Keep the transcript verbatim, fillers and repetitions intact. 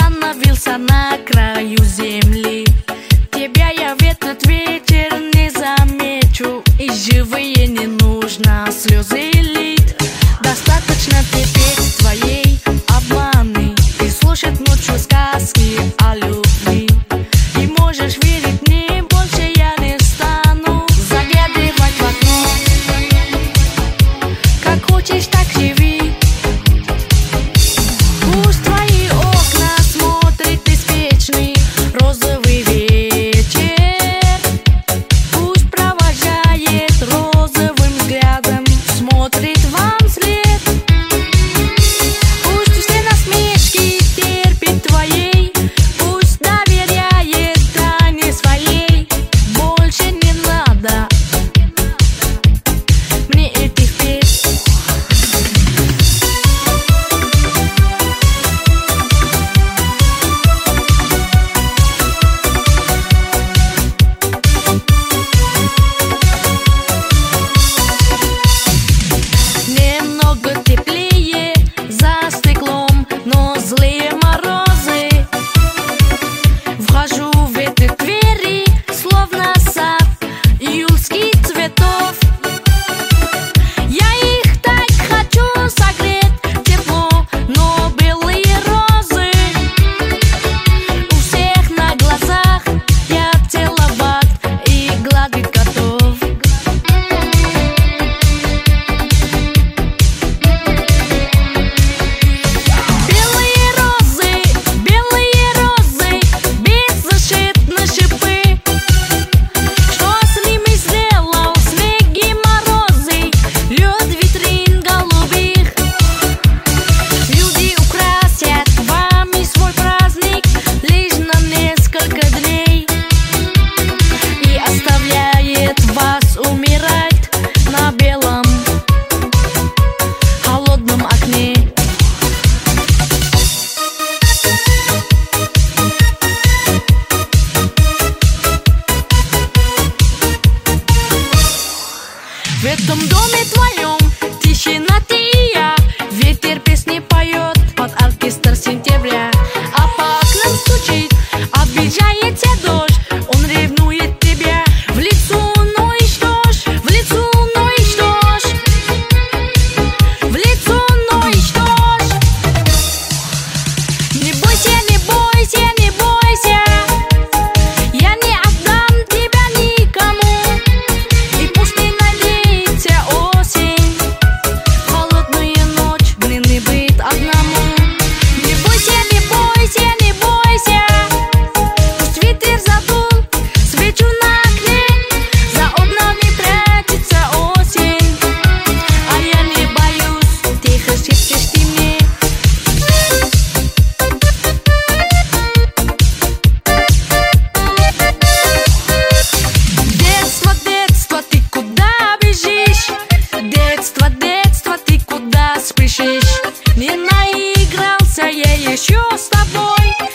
остановился на краю земли. Тебя я в этот вечер не замечу, и живые не нужно слезы лить. Достаточно терпеть твоей обманы и слушать ночью сказки о любви. И можешь верить мне, больше я не стану заглядывать в окно. Как хочешь, так живи. Пусть твои окна смотрит беспечный розовый вечер. Пусть провожает розовым взглядом, смотрит вам вслед. Пусть все насмешки терпит твоей, пусть доверяет тайне своей. Больше не надо мне этих песен. Немного теплее за стеклом, но злые морозы. Вхожу в эти двери, словно сад июльских цветов. Я их так хочу согреть тепло, но белые розы у всех на глазах. Я целовать и гладить готов. Белые розы, белые розы, беззащитны шипы. Что с ними сделал снег и морозы, лед витрин голубых? Люди украсят вами свой праздник лишь на несколько дней и оставляет вас умирать на белом холодном окне. В этом доме твоем тишина и я. Ветер песни поет под оркестр сентября, а по окнам стучит, обижается дождь. Он ревнует тебя в лицо, ну и что ж, в лицо, ну и что ж, в лицо, ну и что ж. Не бойся, не бойся, не бойся, я не отдам тебя никому. И пусть не надеется осень, холодную ночь мне не быть одному. Не бойся, не бойся, не бойся, пусть ветер задул свечу на окне. За окнами прячется осень, а я не боюсь, тихо шепчешь ты мне. Детство, детство, ты куда бежишь? Детство, детство, ты куда спешишь? Не наигрался я еще с тобой.